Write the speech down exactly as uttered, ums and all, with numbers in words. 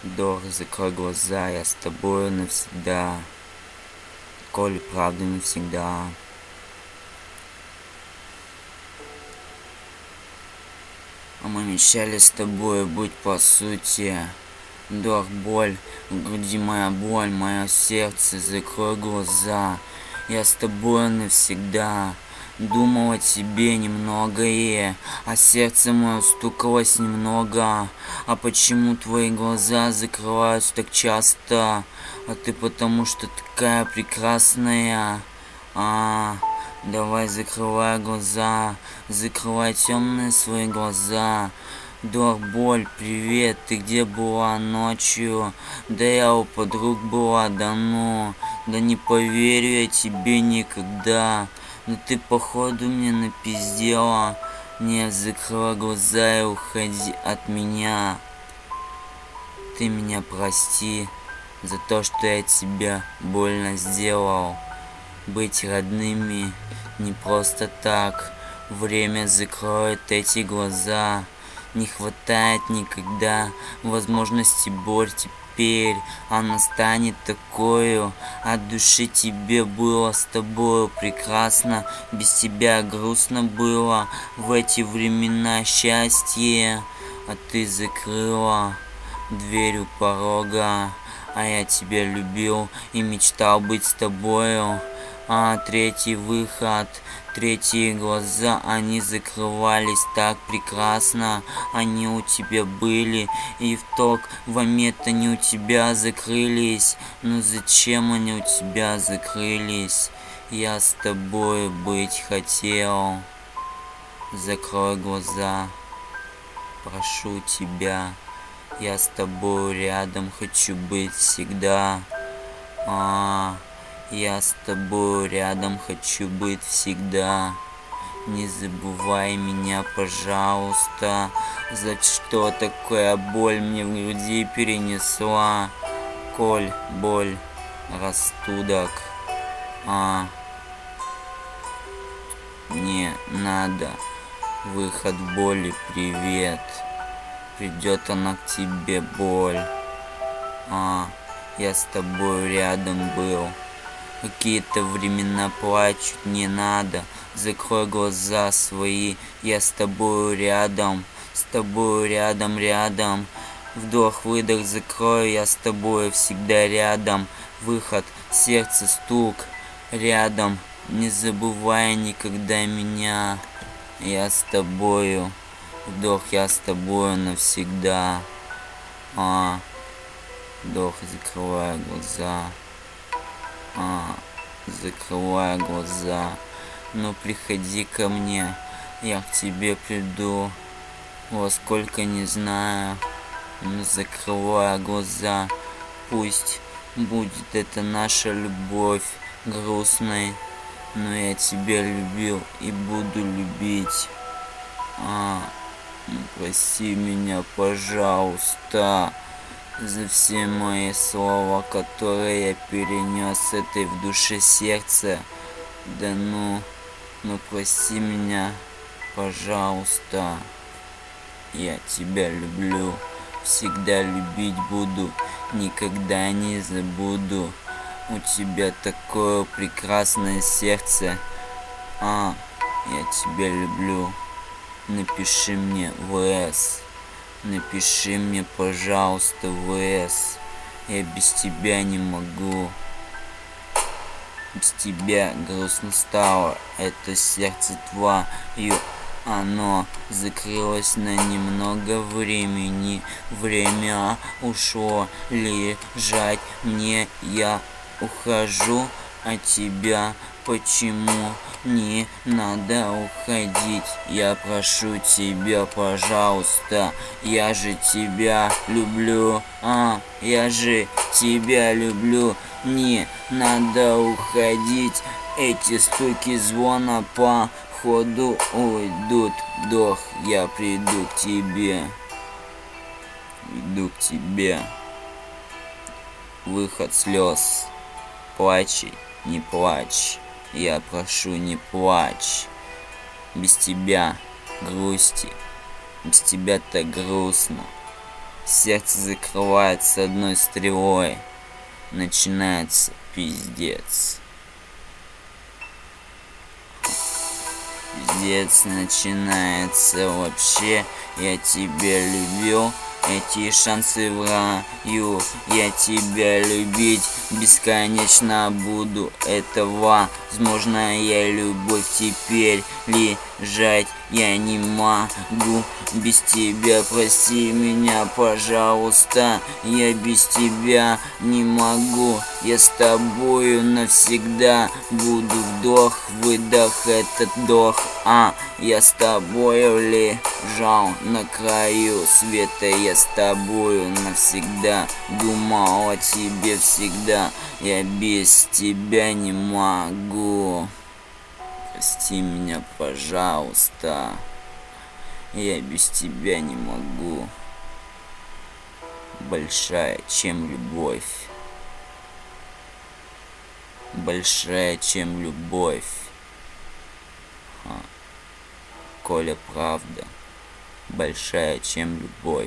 Вдох, закрой глаза, я с тобой навсегда. Коли правда навсегда. А мы мечтали с тобой быть по сути. Вдох, боль, в груди моя боль, мое сердце, закрой глаза. Я с тобой навсегда. Думал о тебе немногое, а сердце мое стукалось немного. А почему твои глаза закрываются так часто? А ты потому что такая прекрасная. А, давай закрывай глаза, закрывай темные свои глаза. Вдох, боль, привет, ты где была ночью? Да я у подруг была, да ну, да не поверю я тебе никогда. Но ты походу мне напиздела. Не, закрой глаза и уходи от меня. Ты меня прости за то, что я тебя больно сделал. Быть родными не просто так. Время закроет эти глаза. Не хватает никогда возможности боль теперь. Она станет такою. От души тебе было с тобою прекрасно. Без тебя грустно было в эти времена счастье. А ты закрыла дверь у порога. А я тебя любил и мечтал быть с тобою. А третий выход, третьи глаза, они закрывались так прекрасно. Они у тебя были, и в ток в момент они у тебя закрылись. Но зачем они у тебя закрылись? Я с тобой быть хотел. Закрой глаза, прошу тебя. Я с тобой рядом хочу быть всегда. А, я с тобой рядом хочу быть всегда. Не забывай меня, пожалуйста. За что такая боль мне в груди перенесла? Коль, боль, рассудок. А, не надо. Выход боли, привет. Придет она к тебе, боль. А, я с тобой рядом был. Какие-то времена плачут, не надо. Закрой глаза свои, я с тобой рядом. С тобой рядом, рядом. Вдох, выдох, закрой, я с тобой всегда рядом. Выход, сердце, стук, рядом. Не забывай никогда меня. Я с тобою. Вдох, я с тобой навсегда. А, вдох, закрывай глаза. А, закрывай глаза. Ну приходи ко мне, я к тебе приду. Во сколько не знаю. Ну закрывай глаза. Пусть будет это наша любовь грустной. Но я тебя любил и буду любить. А, ну, прости меня, пожалуйста, за все мои слова, которые я перенес этой в душе сердце. Да ну, ну прости меня, пожалуйста. Я тебя люблю, всегда любить буду, никогда не забуду. У тебя такое прекрасное сердце. А, я тебя люблю. Напиши мне ВС. Напиши мне, пожалуйста, ВС. Я без тебя не могу. Без тебя грустно стало. Это сердце твое. Оно закрылось на немного времени. Время ушло лежать мне. Я ухожу от тебя. Почему не надо уходить? Я прошу тебя, пожалуйста. Я же тебя люблю. А, я же тебя люблю. Не надо уходить. Эти стуки звона по ходу уйдут. Вдох, я приду к тебе. Иду к тебе. Выход слез. Плачь, не плачь. Я прошу, не плачь. Без тебя грусти. Без тебя так грустно. Сердце закрывается одной стрелой. Начинается пиздец. Пиздец начинается вообще. Я тебя любил. Эти шансы в раю. Я тебя любить бесконечно буду. Этого возможно я любовь теперь лежать я не могу без тебя. Прости меня, пожалуйста. Я без тебя не могу. Я с тобою навсегда буду. Вдох, выдох, этот вдох. А я с тобою лежал на краю света. Я с тобою навсегда думал о тебе всегда. Я без тебя не могу. Прости меня, пожалуйста. Я без тебя не могу. Большая, чем любовь. Большая, чем любовь. А. Коля, правда. Большая, чем любовь.